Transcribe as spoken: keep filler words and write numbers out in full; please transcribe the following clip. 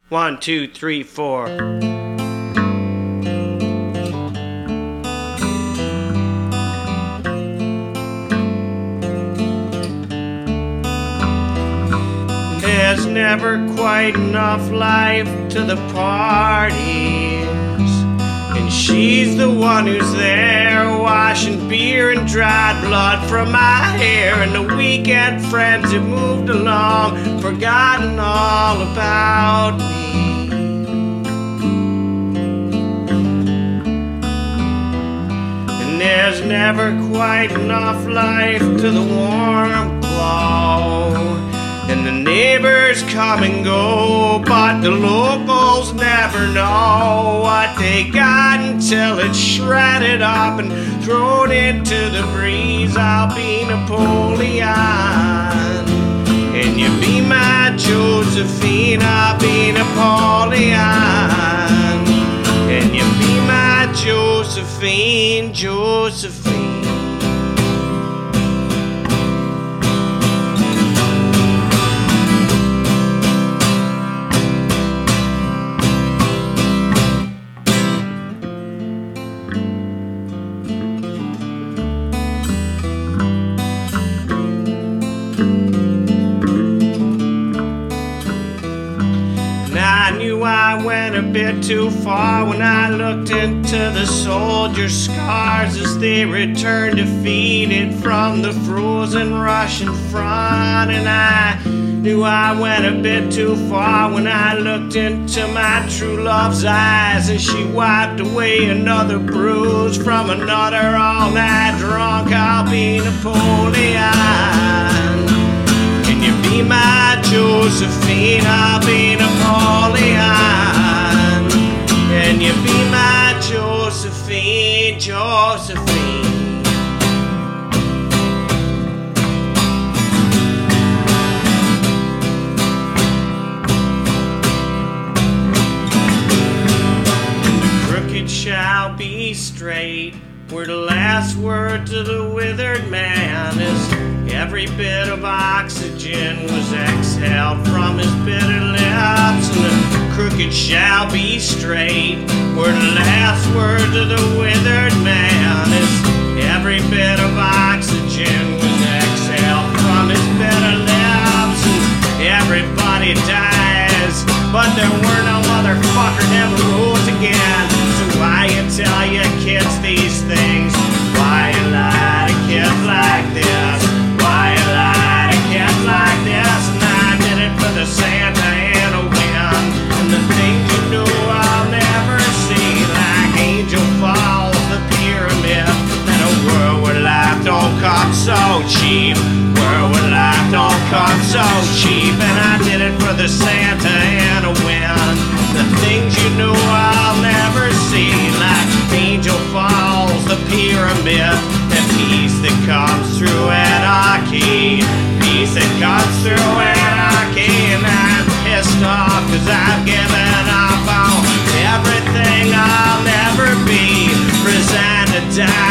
One, two, three, four. There's never quite enough life to the parties, and she's the one who's there washing beer and dried blood from my hair. And the weekend friends have moved along, forgotten all about me. And there's never quite enough life to the warm glow, and the neighbors come and go, but the locals never know what they got until it's shredded up and thrown into the breeze. I'll be Napoleon, and you be my Josephine. I'll be Napoleon, and you be my Josephine, Josephine. I knew I went a bit too far when I looked into the soldiers' scars as they returned defeated from the frozen Russian front. And I knew I went a bit too far when I looked into my true love's eyes, and she wiped away another bruise from another all-night drunk. I'll be Napoleon, can you be my Josephine? I'll be Napoleon, can you be my Josephine, Josephine? Shall be straight were the last words of the withered man, as every bit of oxygen was exhaled from his bitter lips. And the crooked shall be straight were the last words of the withered man, as every bit of oxygen was exhaled from his bitter lips. And everybody dies, but there were no motherfucker never rose again. Why you tell your kids these things? Why you lie to kids like this? Why you lie to kids like this? And I did it for the Santa Ana wind, and the things you knew I'll never see, like Angel Falls, the pyramid, and a world where life don't come so cheap. World where life don't come so cheap. And I did it for the Santa Ana wind, the things you knew I'll never see, like Angel Falls, the pyramid, and peace that comes through anarchy. Peace that comes through anarchy. And I'm pissed off cause I've given up on everything I'll never be, resigned to die